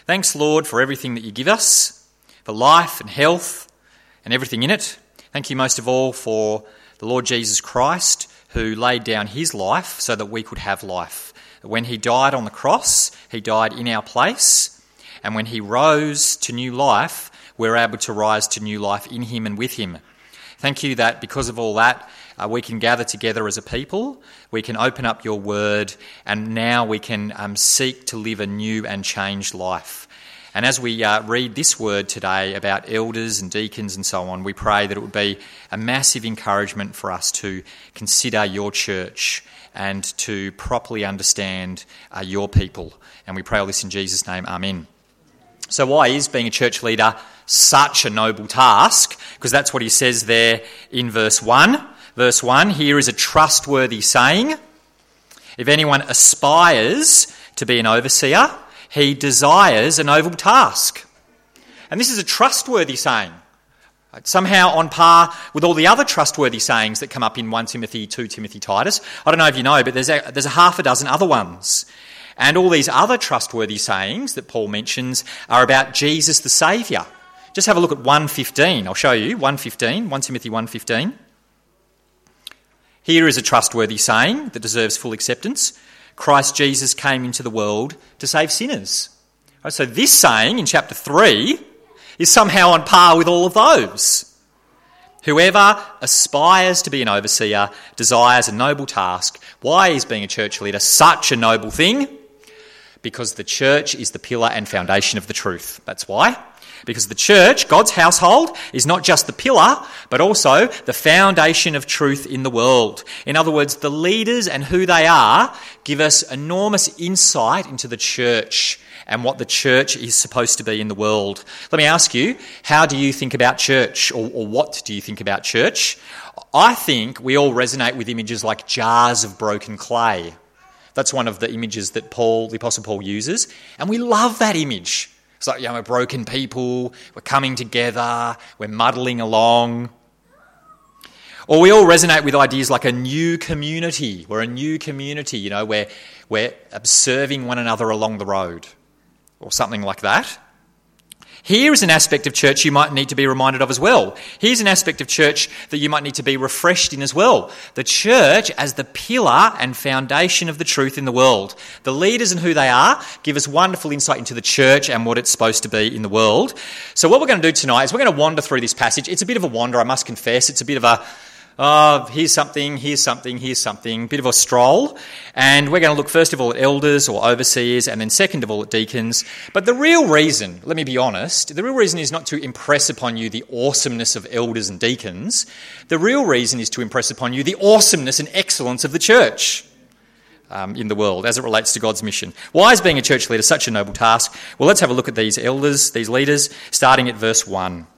Thanks, Lord, for everything that you give us, for life and health and everything in it. Thank you most of all for the Lord Jesus Christ, who laid down his life so that we could have life. When he died on the cross, he died in our place, and when he rose to new life, we're able to rise to new life in him and with him. Thank you that because of all that, we can gather together as a people, we can open up your word, and now we can seek to live a new and changed life. And as we read this word today about elders and deacons and so on, we pray that it would be a massive encouragement for us to consider your church and to properly understand your people. And we pray all this in Jesus' name. Amen. So why is being a church leader such a noble task? Because that's what he says there in verse 1. Verse 1, here is a trustworthy saying. If anyone aspires to be an overseer, he desires a noble task. And this is a trustworthy saying, somehow on par with all the other trustworthy sayings that come up in 1 Timothy, 2 Timothy, Titus. I don't know if you know, but there's a half a dozen other ones. And all these other trustworthy sayings that Paul mentions are about Jesus the Saviour. Just have a look at 1:15. I'll show you, 1:15, 1 Timothy 1:15. Here is a trustworthy saying that deserves full acceptance. Christ Jesus came into the world to save sinners. So this saying in chapter 3 is somehow on par with all of those. Whoever aspires to be an overseer desires a noble task. Why is being a church leader such a noble thing? Because the church is the pillar and foundation of the truth. That's why. Because the church, God's household, is not just the pillar, but also the foundation of truth in the world. In other words, the leaders and who they are give us enormous insight into the church and what the church is supposed to be in the world. Let me ask you, how do you think about church, or what do you think about church? I think we all resonate with images like jars of broken clay. That's one of the images that the Apostle Paul uses, and we love that image. It's like, we're broken people, we're coming together, we're muddling along. Or we all resonate with ideas like a new community. We're a new community, we're observing one another along the road, or something like that. Here is an aspect of church you might need to be reminded of as well. Here's an aspect of church that you might need to be refreshed in as well. The church as the pillar and foundation of the truth in the world. The leaders and who they are give us wonderful insight into the church and what it's supposed to be in the world. So what we're going to do tonight is we're going to wander through this passage. It's a bit of a wander, I must confess. It's a bit of a here's something, bit of a stroll. And we're going to look first of all at elders or overseers, and then second of all at deacons. But the real reason, let me be honest, the real reason is not to impress upon you the awesomeness of elders and deacons. The real reason is to impress upon you the awesomeness and excellence of the church in the world as it relates to God's mission. Why is being a church leader such a noble task? Well, let's have a look at these elders, these leaders, starting at verse 1.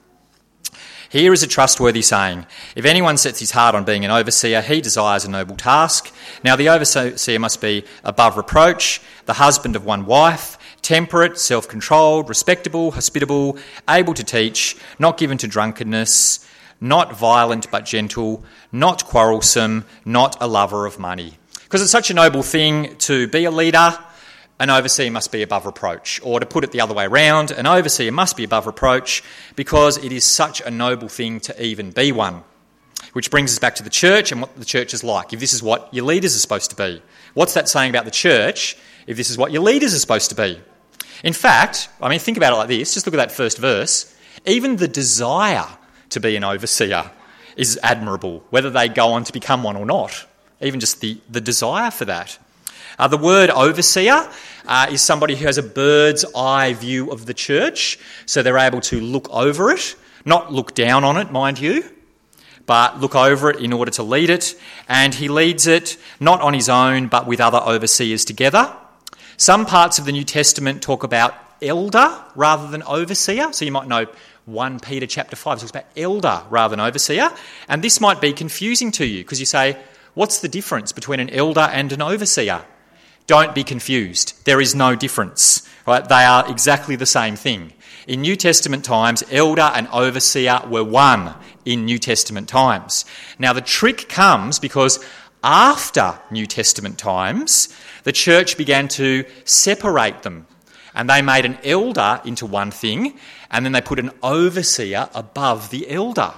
Here is a trustworthy saying. If anyone sets his heart on being an overseer, he desires a noble task. Now the overseer must be above reproach, the husband of one wife, temperate, self-controlled, respectable, hospitable, able to teach, not given to drunkenness, not violent but gentle, not quarrelsome, not a lover of money. Because it's such a noble thing to be a leader, an overseer must be above reproach. Or to put it the other way around, an overseer must be above reproach because it is such a noble thing to even be one. Which brings us back to the church and what the church is like, if this is what your leaders are supposed to be. What's that saying about the church if this is what your leaders are supposed to be? In fact, think about it like this. Just look at that first verse. Even the desire to be an overseer is admirable, whether they go on to become one or not. Even just the desire for that. The word overseer is somebody who has a bird's eye view of the church, so they're able to look over it, not look down on it, mind you, but look over it in order to lead it. And he leads it not on his own, but with other overseers together. Some parts of the New Testament talk about elder rather than overseer. So you might know 1 Peter chapter 5 talks about elder rather than overseer. And this might be confusing to you because you say, what's the difference between an elder and an overseer? Don't be confused. There is no difference. Right? They are exactly the same thing. In New Testament times, elder and overseer were one in New Testament times. Now, the trick comes because after New Testament times, the church began to separate them. And they made an elder into one thing, and then they put an overseer above the elder.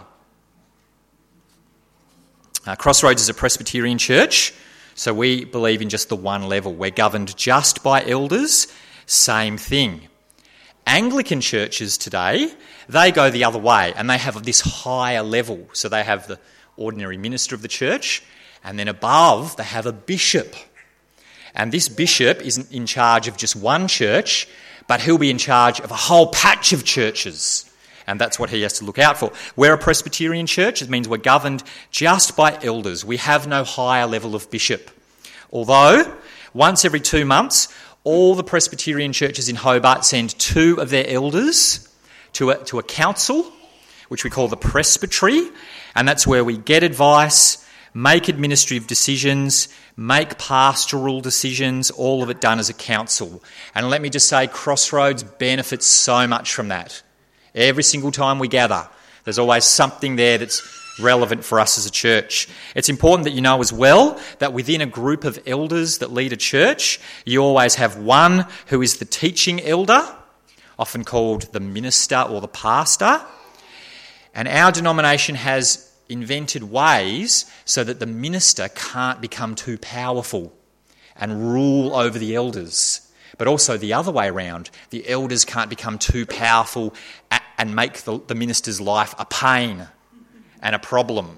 Crossroads is a Presbyterian church, so we believe in just the one level. We're governed just by elders, same thing. Anglican churches today, they go the other way, and they have this higher level. So they have the ordinary minister of the church, and then above they have a bishop. And this bishop isn't in charge of just one church, but he'll be in charge of a whole patch of churches. And that's what he has to look out for. We're a Presbyterian church. It means we're governed just by elders. We have no higher level of bishop. Although, once every 2 months, all the Presbyterian churches in Hobart send 2 of their elders to a council, which we call the presbytery. And that's where we get advice, make administrative decisions, make pastoral decisions, all of it done as a council. And let me just say, Crossroads benefits so much from that. Every single time we gather, there's always something there that's relevant for us as a church. It's important that you know as well that within a group of elders that lead a church, you always have one who is the teaching elder, often called the minister or the pastor. And our denomination has invented ways so that the minister can't become too powerful and rule over the elders. But also the other way around, the elders can't become too powerful and make the minister's life a pain and a problem.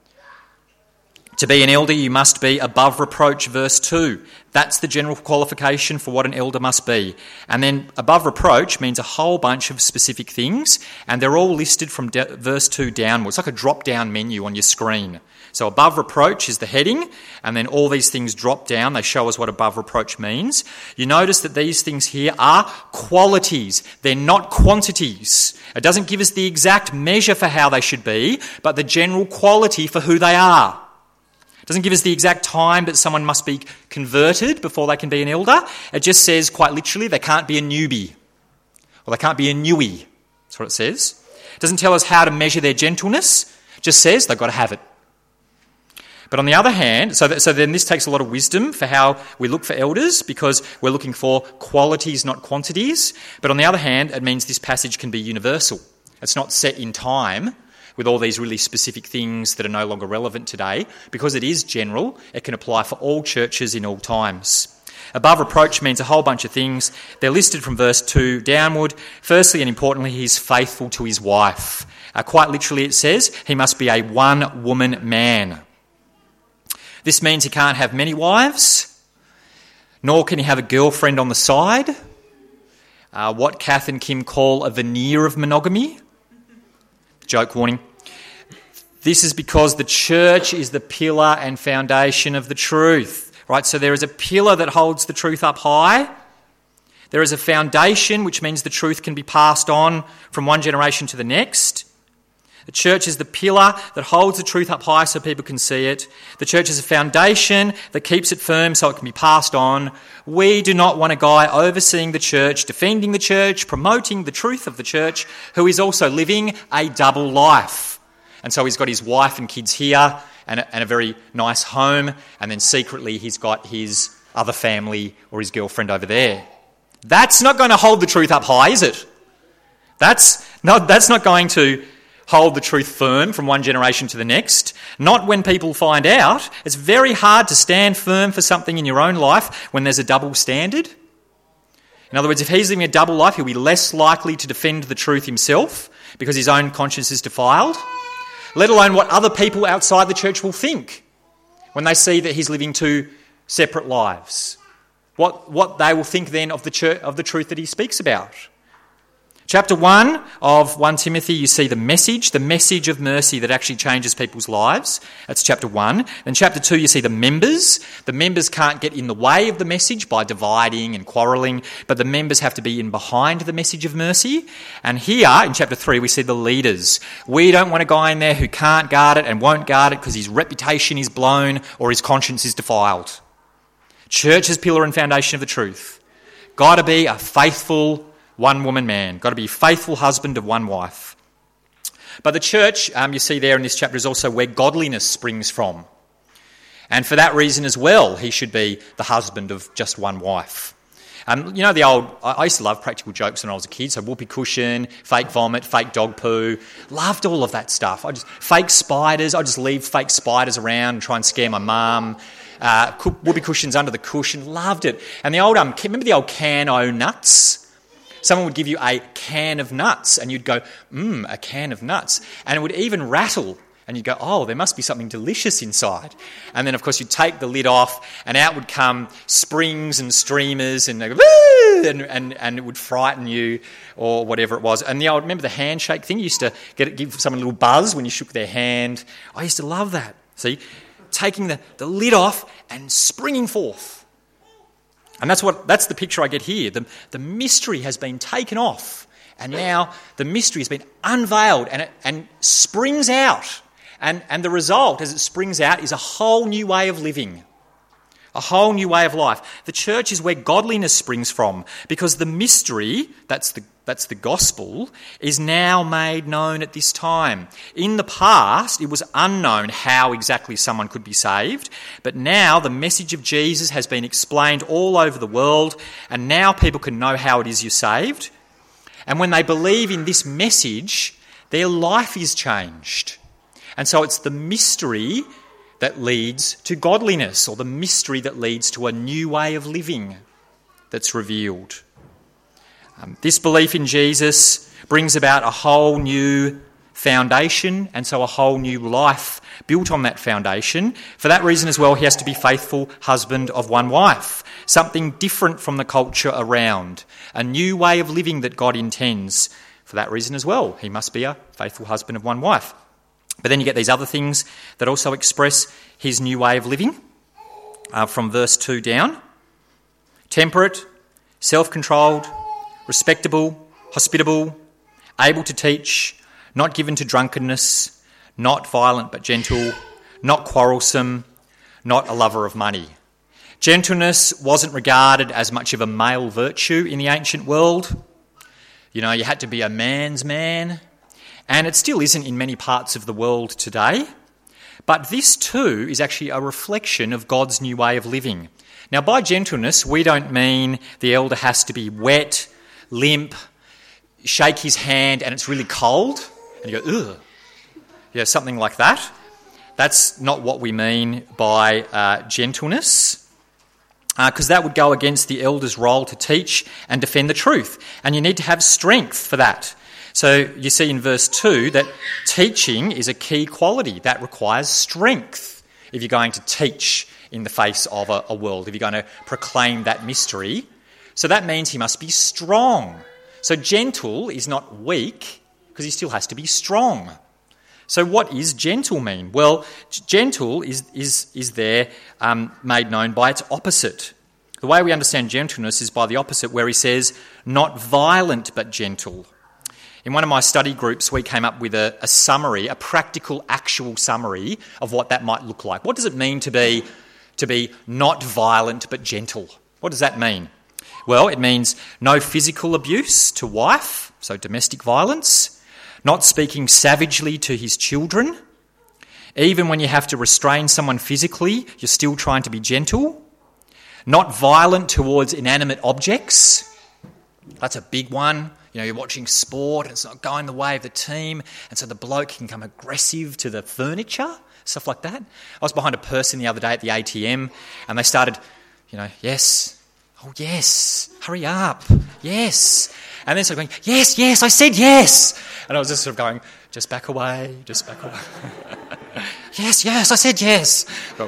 To be an elder, you must be above reproach, verse 2. That's the general qualification for what an elder must be. And then above reproach means a whole bunch of specific things, and they're all listed from verse 2 downwards. It's like a drop-down menu on your screen. So above reproach is the heading, and then all these things drop down. They show us what above reproach means. You notice that these things here are qualities. They're not quantities. It doesn't give us the exact measure for how they should be, but the general quality for who they are. It doesn't give us the exact time that someone must be converted before they can be an elder. It just says, quite literally, they can't be a newbie, or they can't be a newie. That's what it says. It doesn't tell us how to measure their gentleness. It just says they've got to have it. But on the other hand, so then this takes a lot of wisdom for how we look for elders, because we're looking for qualities, not quantities. But on the other hand, it means this passage can be universal. It's not set in time with all these really specific things that are no longer relevant today. Because it is general, it can apply for all churches in all times. Above reproach means a whole bunch of things. They're listed from verse 2 downward. Firstly and importantly, he's faithful to his wife. Quite literally it says he must be a one-woman man. This means he can't have many wives, nor can he have a girlfriend on the side. What Kath and Kim call a veneer of monogamy. Joke warning. This is because the church is the pillar and foundation of the truth, right? So there is a pillar that holds the truth up high. There is a foundation, which means the truth can be passed on from one generation to the next. The church is the pillar that holds the truth up high so people can see it. The church is a foundation that keeps it firm so it can be passed on. We do not want a guy overseeing the church, defending the church, promoting the truth of the church, who is also living a double life. And so he's got his wife and kids here and a very nice home, and then secretly he's got his other family or his girlfriend over there. That's not going to hold the truth up high, is it? That's not going to hold the truth firm from one generation to the next. Not when people find out. It's very hard to stand firm for something in your own life when there's a double standard. In other words, if he's living a double life, he'll be less likely to defend the truth himself because his own conscience is defiled, let alone what other people outside the church will think when they see that he's living 2 separate lives. What they will think then of the truth that he speaks about. Chapter 1 of 1 Timothy, you see the message of mercy that actually changes people's lives. That's chapter 1. Then chapter 2, you see the members. The members can't get in the way of the message by dividing and quarrelling, but the members have to be in behind the message of mercy. And here, in chapter 3, we see the leaders. We don't want a guy in there who can't guard it and won't guard it because his reputation is blown or his conscience is defiled. Church is pillar and foundation of the truth. Got to be a faithful one-woman man. Got to be a faithful husband of one wife. But the church, you see there in this chapter, is also where godliness springs from. And for that reason as well, he should be the husband of just one wife. You know the old, I used to love practical jokes when I was a kid, so whoopee cushion, fake vomit, fake dog poo, loved all of that stuff. Fake spiders, I just leave fake spiders around and try and scare my mum. Whoopee cushions under the cushion, loved it. And the old, remember the old can-o nuts? Someone would give you a can of nuts and you'd go, a can of nuts. And it would even rattle. And you'd go, oh, there must be something delicious inside. And then, of course, you'd take the lid off and out would come springs and streamers and they go, and it would frighten you or whatever it was. And remember the handshake thing? You used to give someone a little buzz when you shook their hand. I used to love that. See, taking the lid off and springing forth. And that's the picture I get here. The mystery has been taken off and now the mystery has been unveiled and springs out. And the result, as it springs out, is a whole new way of living, a whole new way of life. The church is where godliness springs from because the mystery, that's the gospel, is now made known at this time. In the past, it was unknown how exactly someone could be saved, but now the message of Jesus has been explained all over the world, and now people can know how it is you're saved. And when they believe in this message, their life is changed. And so it's the mystery that leads to godliness, or the mystery that leads to a new way of living that's revealed. This belief in Jesus brings about a whole new foundation, and so a whole new life built on that foundation. For that reason as well, he has to be faithful husband of one wife, something different from the culture around, a new way of living that God intends. For that reason as well, he must be a faithful husband of one wife. But then you get these other things that also express his new way of living from verse 2 down. Temperate, self-controlled, respectable, hospitable, able to teach, not given to drunkenness, not violent but gentle, not quarrelsome, not a lover of money. Gentleness wasn't regarded as much of a male virtue in the ancient world. You know, you had to be a man's man. And it still isn't in many parts of the world today. But this too is actually a reflection of God's new way of living. Now, by gentleness, we don't mean the elder has to be wet, limp, shake his hand and it's really cold. And you go, ugh. Yeah, something like that. That's not what we mean by gentleness. Because that would go against the elder's role to teach and defend the truth. And you need to have strength for that. So you see in verse 2 that teaching is a key quality that requires strength if you're going to teach in the face of a world, if you're going to proclaim that mystery. So that means he must be strong. So gentle is not weak because he still has to be strong. So what is gentle mean? Well, gentle is there made known by its opposite. The way we understand gentleness is by the opposite, where he says, not violent but gentle. In one of my study groups, we came up with a summary, a practical, actual summary of what that might look like. What does it mean to be not violent but gentle? What does that mean? Well, it means no physical abuse to wife, so domestic violence, not speaking savagely to his children. Even when you have to restrain someone physically, you're still trying to be gentle. Not violent towards inanimate objects. That's a big one. You know, you're watching sport and it's not going the way of the team, and so the bloke can become aggressive to the furniture, stuff like that. I was behind a person the other day at the ATM and they started, yes, oh yes, hurry up, yes. And then started going, yes, I said yes. And I was just sort of going, just back away. yes, I said yes.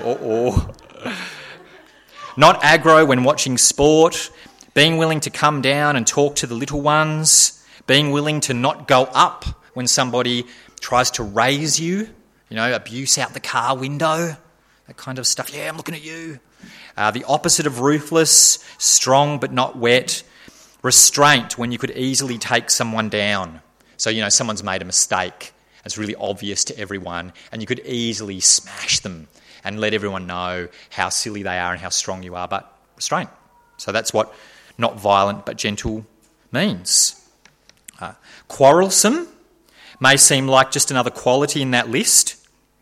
Not aggro when watching sport. Being willing to come down and talk to the little ones. Being willing to not go up when somebody tries to raise you. Abuse out the car window. That kind of stuff. Yeah, I'm looking at you. The opposite of ruthless. Strong but not wet. Restraint when you could easily take someone down. So, someone's made a mistake. It's really obvious to everyone. And you could easily smash them and let everyone know how silly they are and how strong you are. But restraint. So that's what not violent but gentle means. Quarrelsome may seem like just another quality in that list,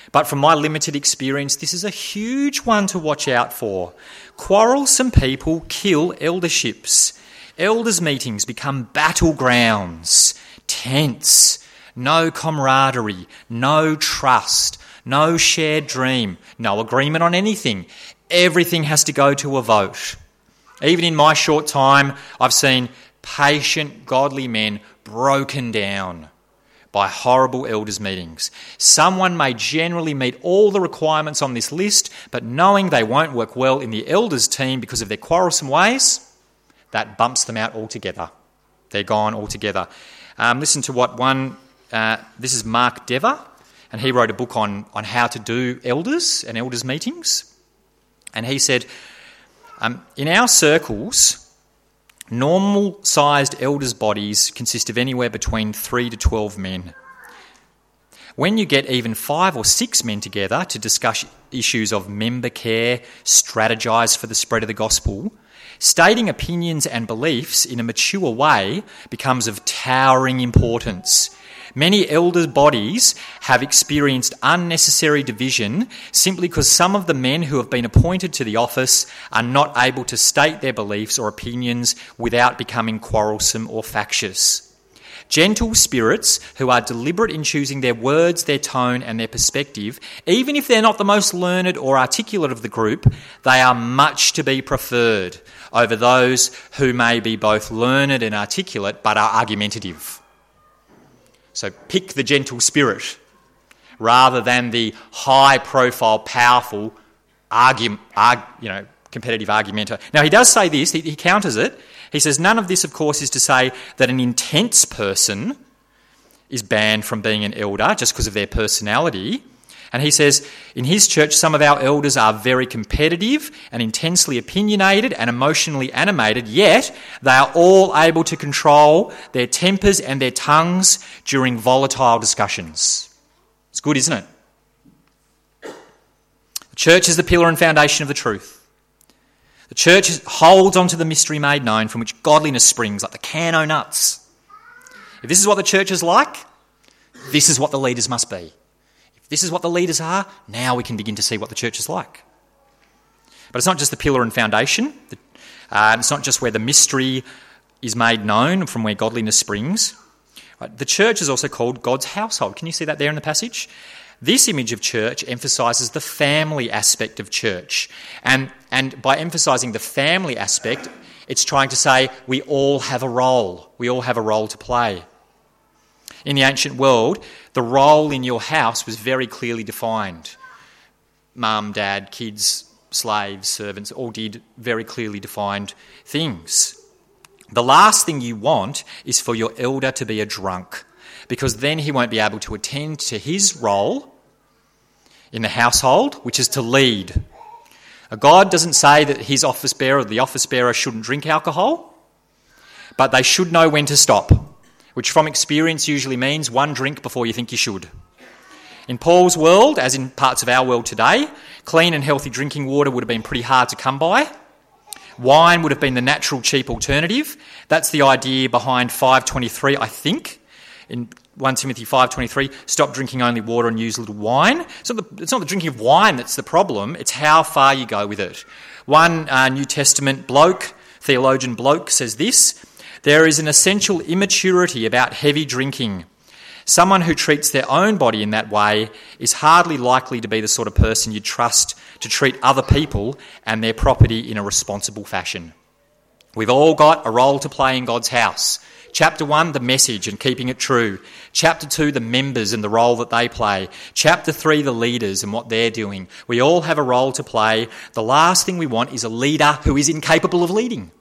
But from my limited experience, this is a huge one to watch out for. Quarrelsome people kill elderships. Elders' meetings become battlegrounds, tents, no camaraderie, no trust, no shared dream, no agreement on anything. Everything has to go to a vote. Even in my short time, I've seen patient, godly men broken down by horrible elders' meetings. Someone may generally meet all the requirements on this list, but knowing they won't work well in the elders' team because of their quarrelsome ways, that bumps them out altogether. They're gone altogether. Listen to what this is Mark Dever, and he wrote a book on how to do elders and elders' meetings. And he said, in our circles, normal-sized elders' bodies consist of anywhere between 3 to 12 men. When you get even 5 or 6 men together to discuss issues of member care, strategise for the spread of the gospel, stating opinions and beliefs in a mature way becomes of towering importance. Many elder bodies have experienced unnecessary division simply because some of the men who have been appointed to the office are not able to state their beliefs or opinions without becoming quarrelsome or factious. Gentle spirits who are deliberate in choosing their words, their tone and their perspective, even if they're not the most learned or articulate of the group, they are much to be preferred over those who may be both learned and articulate but are argumentative. So pick the gentle spirit rather than the high-profile, powerful, competitive argumenter. Now, he does say this, he counters it. He says, none of this, of course, is to say that an intense person is banned from being an elder just because of their personality. And he says, in his church, some of our elders are very competitive and intensely opinionated and emotionally animated, yet they are all able to control their tempers and their tongues during volatile discussions. It's good, isn't it? The church is the pillar and foundation of the truth. The church holds onto the mystery made known from which godliness springs like the can o' nuts. If this is what the church is like, this is what the leaders must be. This is what the leaders are, now we can begin to see what the church is like. But it's not just the pillar and foundation. It's not just where the mystery is made known, from where godliness springs. The church is also called God's household. Can you see that there in the passage? This image of church emphasises the family aspect of church. And by emphasising the family aspect, it's trying to say we all have a role. We all have a role to play. In the ancient world, the role in your house was very clearly defined. Mum, dad, kids, slaves, servants, all did very clearly defined things. The last thing you want is for your elder to be a drunk, because then he won't be able to attend to his role in the household, which is to lead. God doesn't say that his office bearer or the office bearer shouldn't drink alcohol, but they should know when to stop, which from experience usually means one drink before you think you should. In Paul's world, as in parts of our world today, clean and healthy drinking water would have been pretty hard to come by. Wine would have been the natural, cheap alternative. That's the idea behind 5:23, I think. In 1 Timothy 5:23, stop drinking only water and use little wine. It's not the drinking of wine that's the problem, it's how far you go with it. One New Testament theologian bloke says this: there is an essential immaturity about heavy drinking. Someone who treats their own body in that way is hardly likely to be the sort of person you'd trust to treat other people and their property in a responsible fashion. We've all got a role to play in God's house. Chapter 1, the message and keeping it true. Chapter 2, the members and the role that they play. Chapter 3, the leaders and what they're doing. We all have a role to play. The last thing we want is a leader who is incapable of leading.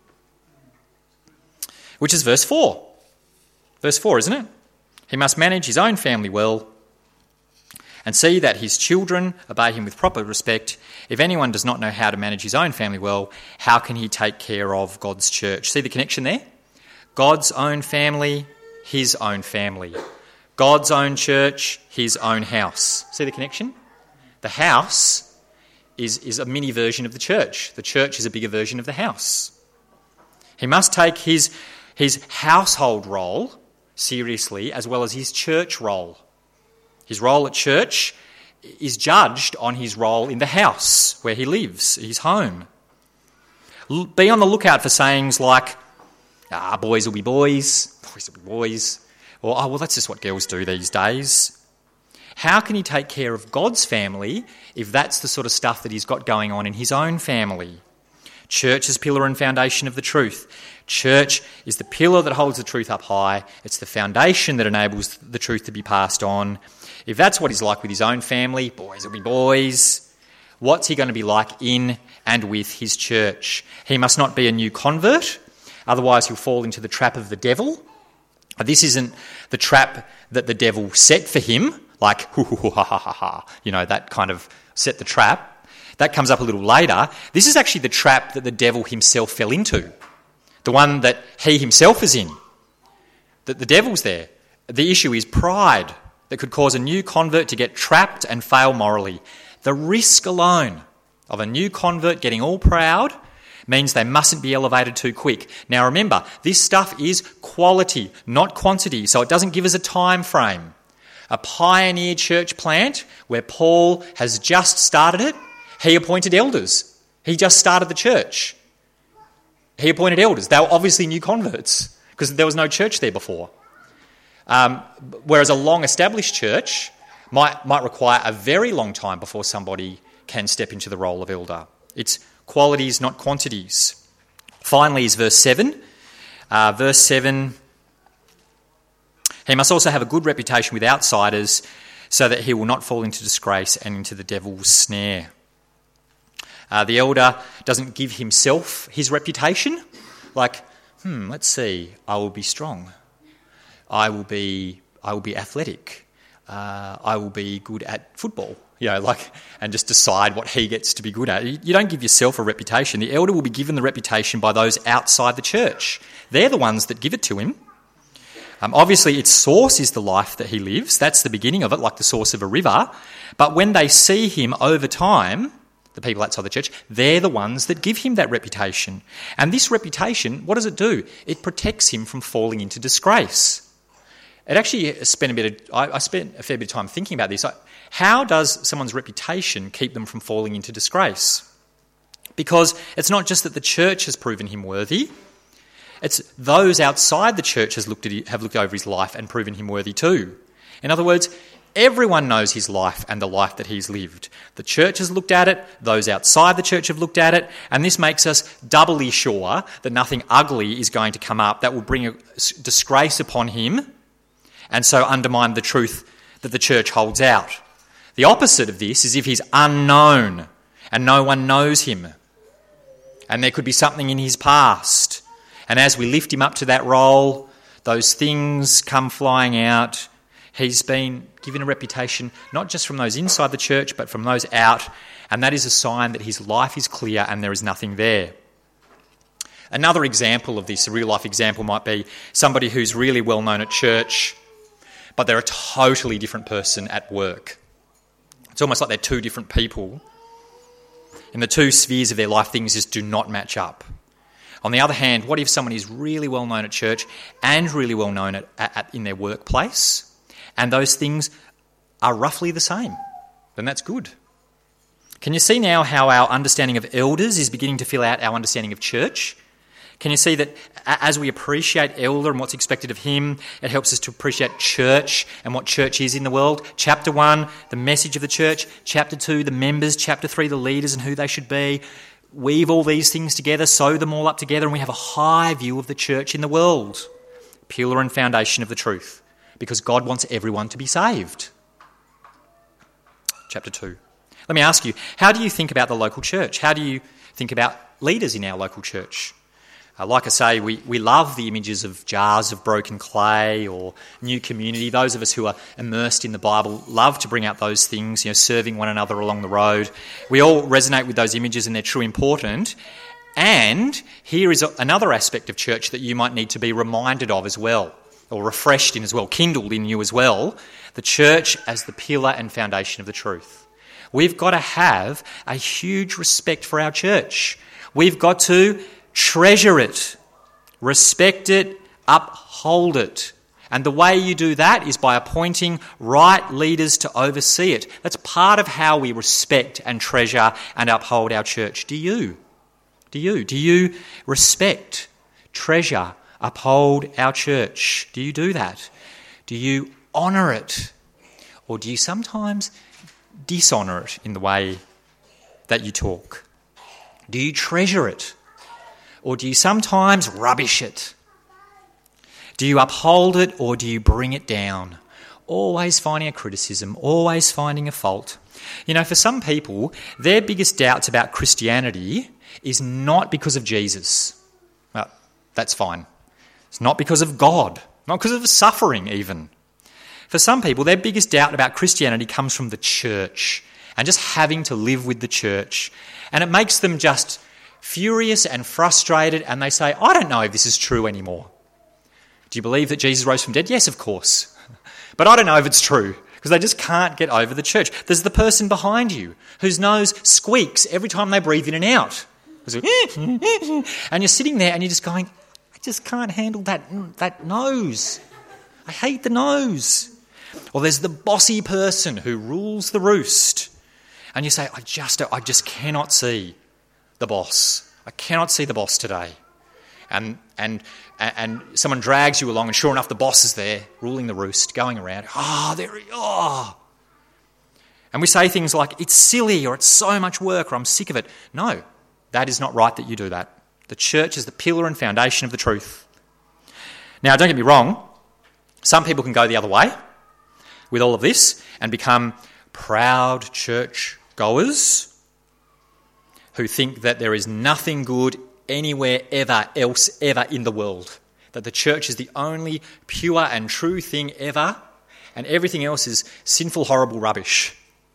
Which is verse 4. Verse 4, isn't it? He must manage his own family well and see that his children obey him with proper respect. If anyone does not know how to manage his own family well, how can he take care of God's church? See the connection there? God's own family, his own family. God's own church, his own house. See the connection? The house is a mini version of the church. The church is a bigger version of the house. He must take his household role seriously as well as his church role. His role at church is judged on his role in the house where he lives, his home. Be on the lookout for sayings like, boys will be boys, boys will be boys, or, well, that's just what girls do these days. How can he take care of God's family if that's the sort of stuff that he's got going on in his own family? Church is pillar and foundation of the truth. Church is the pillar that holds the truth up high. It's the foundation that enables the truth to be passed on. If that's what he's like with his own family, boys will be boys, what's he going to be like in and with his church? He must not be a new convert, otherwise he'll fall into the trap of the devil. This isn't the trap that the devil set for him, like, that kind of set the trap. That comes up a little later. This is actually the trap that the devil himself fell into, the one that he himself is in. That the devil's there. The issue is pride that could cause a new convert to get trapped and fail morally. The risk alone of a new convert getting all proud means they mustn't be elevated too quick. Now remember, this stuff is quality, not quantity, so it doesn't give us a time frame. A pioneer church plant where Paul has just started it, he appointed elders. He just started the church. He appointed elders. They were obviously new converts because there was no church there before. Whereas a long-established church might require a very long time before somebody can step into the role of elder. It's qualities, not quantities. Finally is verse 7. Verse 7, he must also have a good reputation with outsiders so that he will not fall into disgrace and into the devil's snare. The elder doesn't give himself his reputation. Like, let's see, I will be strong. I will be athletic. I will be good at football. And just decide what he gets to be good at. You don't give yourself a reputation. The elder will be given the reputation by those outside the church. They're the ones that give it to him. Obviously, its source is the life that he lives. That's the beginning of it, like the source of a river. But when they see him over time, the people outside the church, they're the ones that give him that reputation. And this reputation, what does it do? It protects him from falling into disgrace. I spent a fair bit of time thinking about this. How does someone's reputation keep them from falling into disgrace? Because it's not just that the church has proven him worthy, it's those outside the church have looked over his life and proven him worthy too. In other words, everyone knows his life and the life that he's lived. The church has looked at it, those outside the church have looked at it, and this makes us doubly sure that nothing ugly is going to come up that will bring a disgrace upon him and so undermine the truth that the church holds out. The opposite of this is if he's unknown and no one knows him and there could be something in his past. And as we lift him up to that role, those things come flying out. He's been given a reputation not just from those inside the church but from those out, and that is a sign that his life is clear and there is nothing there. Another example of this, a real-life example, might be somebody who's really well known at church but they're a totally different person at work. It's almost like they're two different people. In the two spheres of their life, things just do not match up. On the other hand, what if someone is really well known at church and really well known in their workplace, and those things are roughly the same? Then that's good. Can you see now how our understanding of elders is beginning to fill out our understanding of church? Can you see that as we appreciate elder and what's expected of him, it helps us to appreciate church and what church is in the world? Chapter 1, the message of the church. Chapter 2, the members. Chapter 3, the leaders and who they should be. Weave all these things together, sew them all up together, and we have a high view of the church in the world. Pillar and foundation of the truth, because God wants everyone to be saved. Chapter 2. Let me ask you, how do you think about the local church? How do you think about leaders in our local church? Like I say, we love the images of jars of broken clay or new community. Those of us who are immersed in the Bible love to bring out those things, serving one another along the road. We all resonate with those images and they're truly important. And here is another aspect of church that you might need to be reminded of as well, or refreshed in as well, kindled in you as well. The church as the pillar and foundation of the truth. We've got to have a huge respect for our church. We've got to treasure it, respect it, uphold it. And the way you do that is by appointing right leaders to oversee it. That's part of how we respect and treasure and uphold our church. Do you? Do you respect, treasure, uphold our church? Do you do that? Do you honour it? Or do you sometimes dishonour it in the way that you talk? Do you treasure it? Or do you sometimes rubbish it? Do you uphold it or do you bring it down? Always finding a criticism, always finding a fault. You know, for some people, their biggest doubts about Christianity is not because of Jesus. Well, that's fine. It's not because of God, not because of suffering even. For some people, their biggest doubt about Christianity comes from the church and just having to live with the church. And it makes them just furious and frustrated, and they say, I don't know if this is true anymore. Do you believe that Jesus rose from dead? Yes, of course. But I don't know if it's true, because they just can't get over the church. There's the person behind you whose nose squeaks every time they breathe in and out. And you're sitting there and you're just going, I just can't handle that nose. I hate the nose. Or there's the bossy person who rules the roost. And you say, I just cannot see the boss. I cannot see the boss today. And someone drags you along, and sure enough, the boss is there, ruling the roost, going around. And we say things like, it's silly, or it's so much work, or I'm sick of it. No, that is not right that you do that. The church is the pillar and foundation of the truth. Now, don't get me wrong. Some people can go the other way with all of this and become proud church goers who think that there is nothing good anywhere ever in the world, that the church is the only pure and true thing ever, and everything else is sinful, horrible rubbish.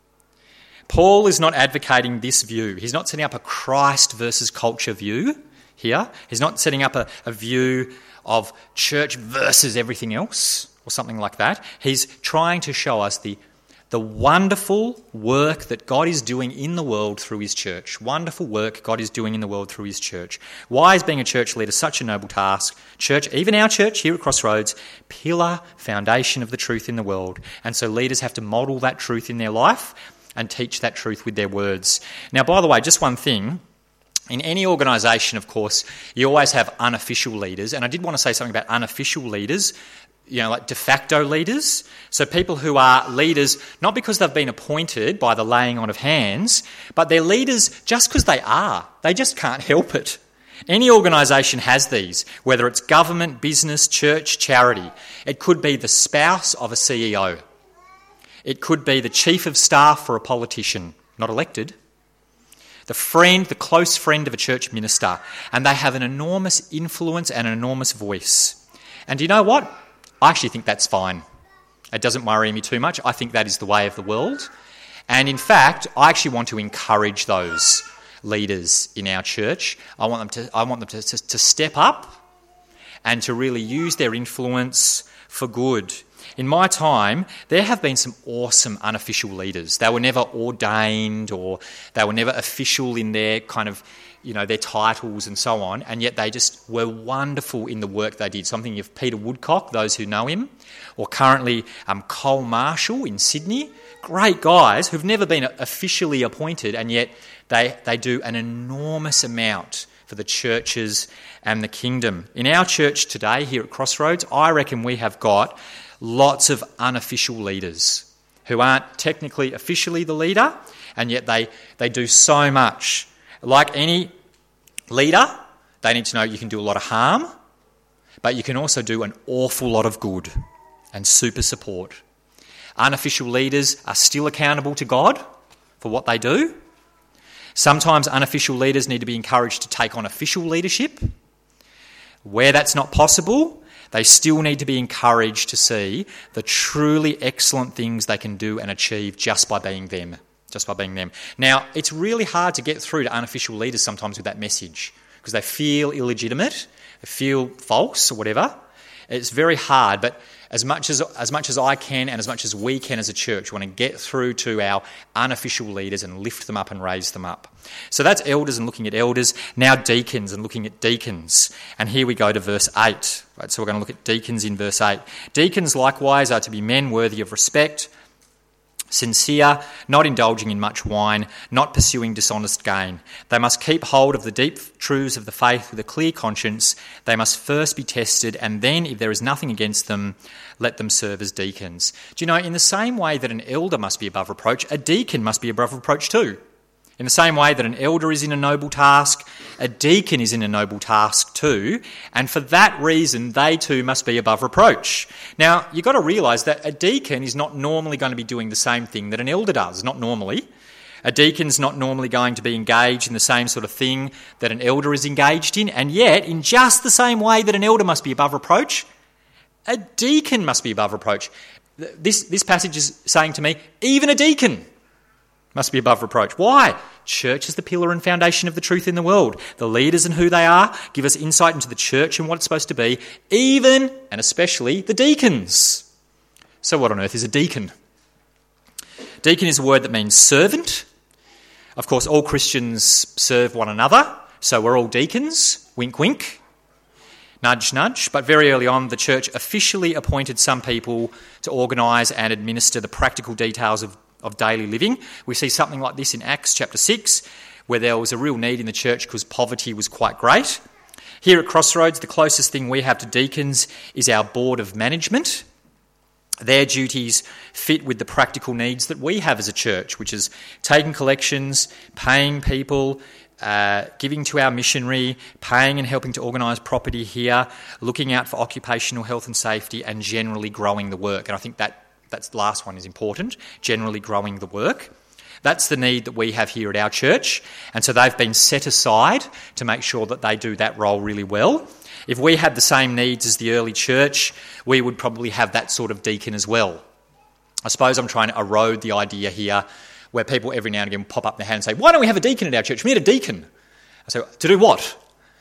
Paul is not advocating this view. He's not setting up a Christ versus culture view here. He's not setting up a view of church versus everything else or something like that. He's trying to show us the wonderful work that God is doing in the world through his church. Wonderful work God is doing in the world through his church. Why is being a church leader such a noble task? Church, even our church here at Crossroads, pillar, foundation of the truth in the world. And so leaders have to model that truth in their life and teach that truth with their words. Now, by the way, just one thing. In any organisation, of course, you always have unofficial leaders. And I did want to say something about unofficial leaders, like de facto leaders. So people who are leaders not because they've been appointed by the laying on of hands, but they're leaders just because they are. They just can't help it. Any organisation has these, whether it's government, business, church, charity. It could be the spouse of a CEO. It could be the chief of staff for a politician, not elected. The close friend of a church minister. And they have an enormous influence and an enormous voice. And do you know what? I actually think that's fine. It doesn't worry me too much. I think that is the way of the world. And in fact, I actually want to encourage those leaders in our church. I want them to step up and to really use their influence for good. In my time, there have been some awesome unofficial leaders. They were never ordained or they were never official in their kind of, their titles and so on, and yet they just were wonderful in the work they did. So I'm thinking of Peter Woodcock, those who know him, or currently Cole Marshall in Sydney. Great guys who've never been officially appointed, and yet they do an enormous amount for the churches and the kingdom. In our church today here at Crossroads, I reckon we have got lots of unofficial leaders who aren't technically officially the leader, and yet they do so much. Like any leader, they need to know you can do a lot of harm, but you can also do an awful lot of good and super support. Unofficial leaders are still accountable to God for what they do. Sometimes unofficial leaders need to be encouraged to take on official leadership. Where that's not possible, they still need to be encouraged to see the truly excellent things they can do and achieve just by being them. Now, it's really hard to get through to unofficial leaders sometimes with that message because they feel illegitimate, they feel false or whatever. It's very hard, but as much as I can and as much as we can as a church, we want to get through to our unofficial leaders and lift them up and raise them up. So that's elders and looking at elders. Now deacons and looking at deacons. And here we go to verse 8. Right, so we're going to look at deacons in verse 8. Deacons likewise are to be men worthy of respect, sincere, not indulging in much wine, not pursuing dishonest gain. They must keep hold of the deep truths of the faith with a clear conscience. They must first be tested, and then, if there is nothing against them, let them serve as deacons. Do you know, in the same way that an elder must be above reproach, a deacon must be above reproach too. In the same way that an elder is in a noble task, a deacon is in a noble task too, and for that reason they too must be above reproach. Now, you've got to realise that a deacon is not normally going to be doing the same thing that an elder does, not normally. A deacon's not normally going to be engaged in the same sort of thing that an elder is engaged in, and yet, in just the same way that an elder must be above reproach, a deacon must be above reproach. This passage is saying to me, even a deacon must be above reproach. Why? Church is the pillar and foundation of the truth in the world. The leaders and who they are give us insight into the church and what it's supposed to be, even and especially the deacons. So what on earth is a deacon? Deacon is a word that means servant. Of course, all Christians serve one another, so we're all deacons. Wink, wink. Nudge, nudge. But very early on, the church officially appointed some people to organise and administer the practical details of daily living. We see something like this in Acts chapter 6, where there was a real need in the church because poverty was quite great. Here at Crossroads, the closest thing we have to deacons is our board of management. Their duties fit with the practical needs that we have as a church, which is taking collections, paying people, giving to our missionary, paying and helping to organise property here, looking out for occupational health and safety, and generally growing the work. And I think that's the last one is important, generally growing the work. That's the need that we have here at our church, and so they've been set aside to make sure that they do that role really well. If we had the same needs as the early church, we would probably have that sort of deacon as well. I suppose I'm trying to erode the idea here where people every now and again pop up their hand and say, why don't we have a deacon at our church? We need a deacon. I say, to do what?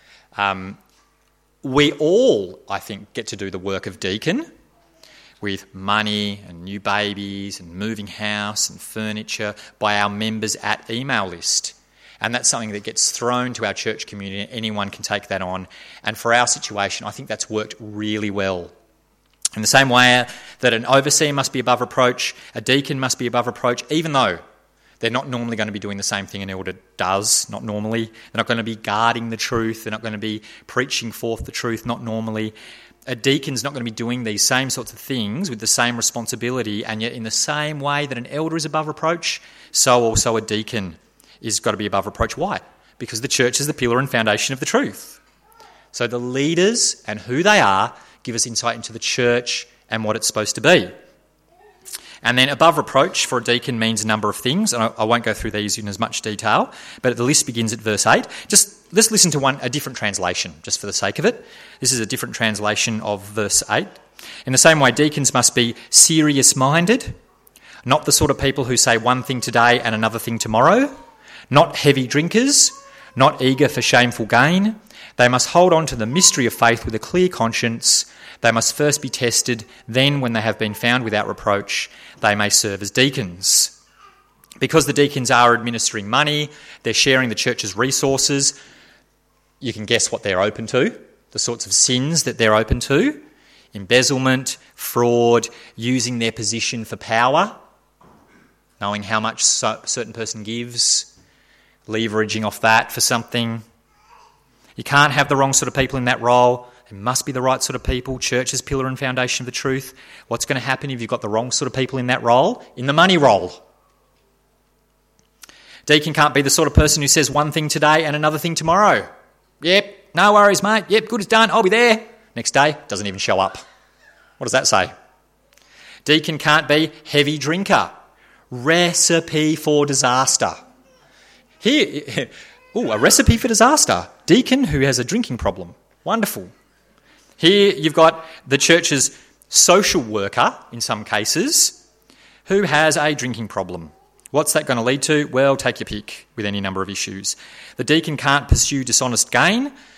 We all, I think, get to do the work of deacon, with money and new babies and moving house and furniture by our members at email list. And that's something that gets thrown to our church community. Anyone can take that on. And for our situation, I think that's worked really well. In the same way that an overseer must be above reproach, a deacon must be above reproach, even though they're not normally going to be doing the same thing an elder does, not normally. They're not going to be guarding the truth. They're not going to be preaching forth the truth, not normally. A deacon's not going to be doing these same sorts of things with the same responsibility, and yet in the same way that an elder is above reproach, so also a deacon is got to be above reproach. Why? Because the church is the pillar and foundation of the truth. So the leaders and who they are give us insight into the church and what it's supposed to be. And then above reproach for a deacon means a number of things, and I won't go through these in as much detail, but the list begins at verse 8. Let's listen to a different translation, just for the sake of it. This is a different translation of verse 8. In the same way, deacons must be serious-minded, not the sort of people who say one thing today and another thing tomorrow, not heavy drinkers, not eager for shameful gain. They must hold on to the mystery of faith with a clear conscience. They must first be tested, then when they have been found without reproach, they may serve as deacons. Because the deacons are administering money, they're sharing the church's resources, you can guess what they're open to, the sorts of sins that they're open to: embezzlement, fraud, using their position for power, knowing how much a certain person gives, leveraging off that for something. You can't have the wrong sort of people in that role. It must be the right sort of people. Church is pillar and foundation of the truth. What's going to happen if you've got the wrong sort of people in that role? In the money role. Deacon can't be the sort of person who says one thing today and another thing tomorrow. Yep, no worries, mate. Yep, good as done. I'll be there. Next day, doesn't even show up. What does that say? Deacon can't be heavy drinker. Recipe for disaster. Here, a recipe for disaster. Deacon who has a drinking problem. Wonderful. Here you've got the church's social worker, in some cases, who has a drinking problem. What's that going to lead to? Well, take your pick with any number of issues. The deacon can't pursue dishonest gain.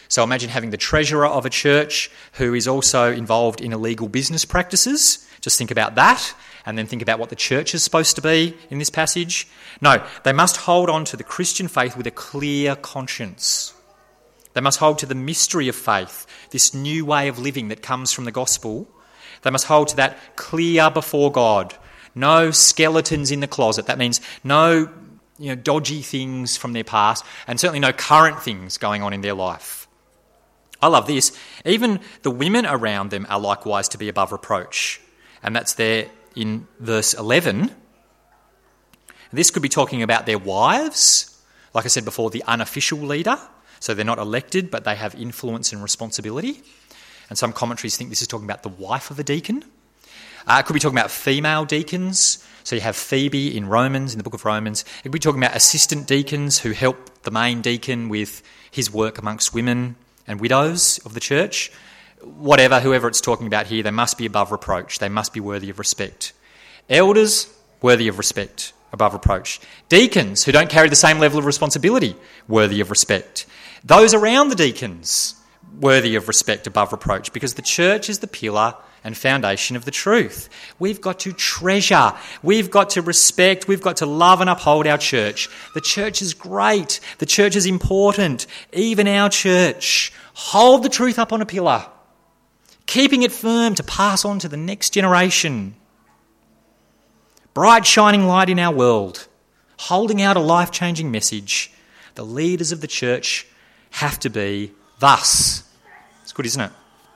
So imagine having the treasurer of a church who is also involved in illegal business practices. Just think about that, and then think about what the church is supposed to be in this passage. No, they must hold on to the Christian faith with a clear conscience. They must hold to the mystery of faith, this new way of living that comes from the gospel. They must hold to that clear before God. No skeletons in the closet. That means no dodgy things from their past, and certainly no current things going on in their life. I love this. Even the women around them are likewise to be above reproach. And that's there in verse 11. This could be talking about their wives, like I said before, the unofficial leader. So they're not elected, but they have influence and responsibility. And some commentaries think this is talking about the wife of a deacon. It could be talking about female deacons. So you have Phoebe in Romans, in the book of Romans. It could be talking about assistant deacons who help the main deacon with his work amongst women and widows of the church. Whatever, whoever it's talking about here, they must be above reproach. They must be worthy of respect. Elders, worthy of respect, above reproach. Deacons, who don't carry the same level of responsibility, worthy of respect. Those around the deacons, worthy of respect, above reproach, because the church is the pillar and foundation of the truth. We've got to treasure, we've got to respect, we've got to love and uphold our church. The church is great, the church is important, even our church. Hold the truth up on a pillar, keeping it firm to pass on to the next generation. Bright shining light in our world, holding out a life-changing message. The leaders of the church have to be thus. It's good, isn't it?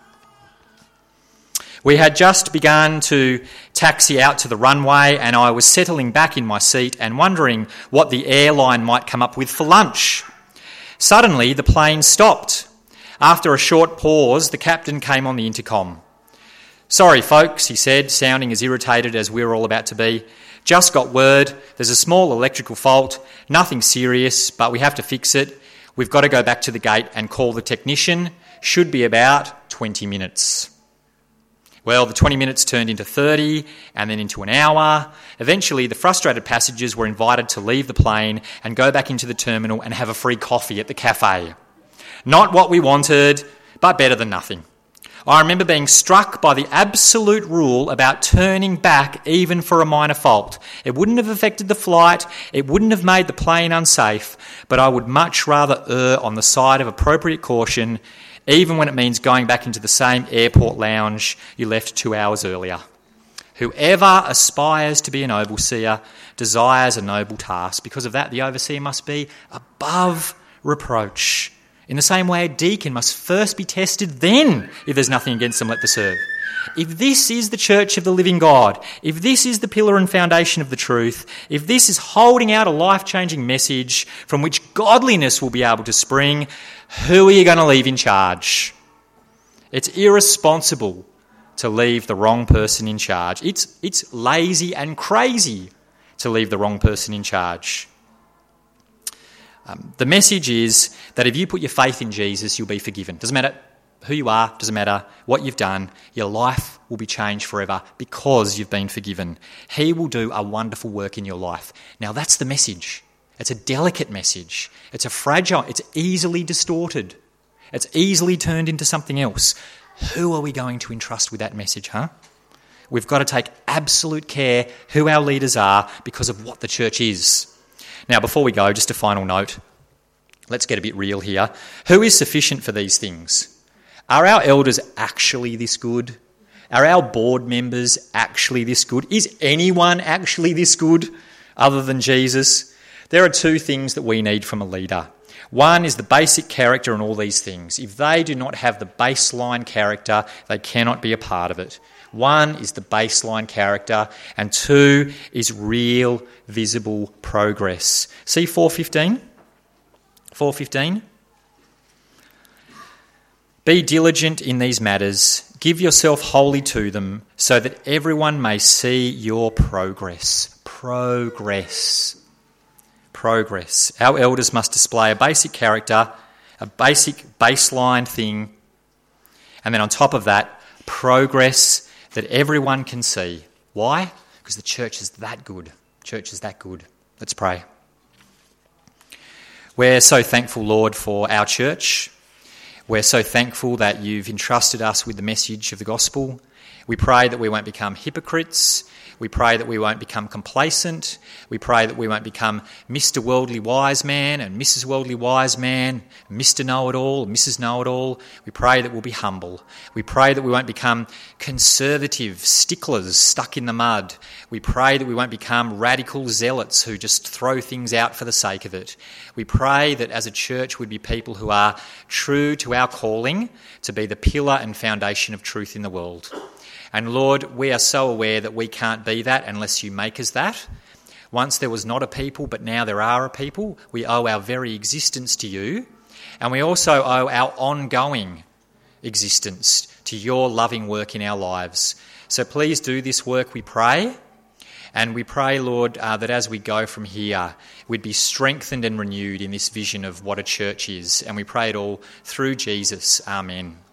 We had just begun to taxi out to the runway, and I was settling back in my seat and wondering what the airline might come up with for lunch. Suddenly, the plane stopped. After a short pause, the captain came on the intercom. "Sorry, folks," he said, sounding as irritated as we were all about to be. "Just got word. There's a small electrical fault. Nothing serious, but we have to fix it. We've got to go back to the gate and call the technician. Should be about 20 minutes. Well, the 20 minutes turned into 30 and then into an hour. Eventually, the frustrated passengers were invited to leave the plane and go back into the terminal and have a free coffee at the cafe. Not what we wanted, but better than nothing. I remember being struck by the absolute rule about turning back even for a minor fault. It wouldn't have affected the flight, it wouldn't have made the plane unsafe, but I would much rather err on the side of appropriate caution, even when it means going back into the same airport lounge you left 2 hours earlier. Whoever aspires to be an overseer desires a noble task. Because of that, the overseer must be above reproach. In the same way, a deacon must first be tested, then, if there's nothing against them, let them serve. If this is the church of the living God, if this is the pillar and foundation of the truth, if this is holding out a life-changing message from which godliness will be able to spring, who are you going to leave in charge? It's irresponsible to leave the wrong person in charge. It's lazy and crazy to leave the wrong person in charge. The message is that if you put your faith in Jesus, you'll be forgiven. Doesn't matter who you are, doesn't matter what you've done, your life will be changed forever because you've been forgiven. He will do a wonderful work in your life. Now that's the message. It's a delicate message. It's easily distorted. It's easily turned into something else. Who are we going to entrust with that message, huh? We've got to take absolute care who our leaders are because of what the church is. Now, before we go, just a final note. Let's get a bit real here. Who is sufficient for these things? Are our elders actually this good? Are our board members actually this good? Is anyone actually this good other than Jesus? There are two things that we need from a leader. One is the basic character and all these things. If they do not have the baseline character, they cannot be a part of it. One is the baseline character, and two is real, visible progress. See 4:15? 4:15. Be diligent in these matters. Give yourself wholly to them, so that everyone may see your progress. Progress. Our elders must display a basic character, a basic baseline thing, and then on top of that, progress that everyone can see. Why? Because the church is that good. Church is that good. Let's pray. We're so thankful, Lord, for our church. We're so thankful that you've entrusted us with the message of the gospel. We pray that we won't become hypocrites. We pray that we won't become complacent. We pray that we won't become Mr. Worldly Wise Man and Mrs. Worldly Wise Man, Mr. Know-it-all, Mrs. Know-it-all. We pray that we'll be humble. We pray that we won't become conservative sticklers stuck in the mud. We pray that we won't become radical zealots who just throw things out for the sake of it. We pray that as a church we'd be people who are true to our calling to be the pillar and foundation of truth in the world. And Lord, we are so aware that we can't be that unless you make us that. Once there was not a people, but now there are a people. We owe our very existence to you. And we also owe our ongoing existence to your loving work in our lives. So please do this work, we pray. And we pray, Lord, that as we go from here, we'd be strengthened and renewed in this vision of what a church is. And we pray it all through Jesus. Amen.